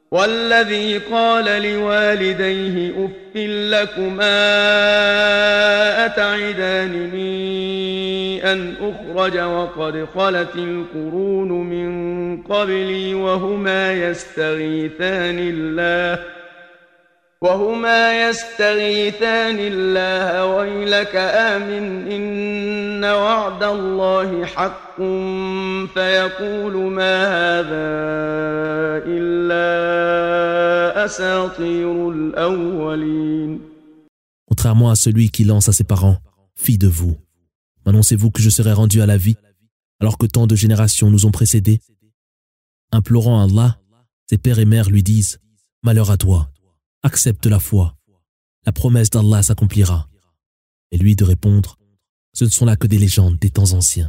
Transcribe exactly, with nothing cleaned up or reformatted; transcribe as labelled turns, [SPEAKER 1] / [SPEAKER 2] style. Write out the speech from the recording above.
[SPEAKER 1] والذي قال لوالديه أف لكما أتعدانني أن أخرج وقد خلت القرون من قبلي وهما يستغيثان الله وهما يستغيثان الله ويلك آمن إن وعد الله حق فيقول ما هذا إلا أساطير الأولين.
[SPEAKER 2] Contrairement à celui qui lance à ses parents, fille de vous, m'annoncez-vous que je serai rendu à la vie alors que tant de générations nous ont précédés? Implorant Allah, ses pères et mères lui disent « Malheur à toi, accepte la foi, la promesse d'Allah s'accomplira. » Et lui de répondre « Ce ne sont là que des légendes des temps anciens. »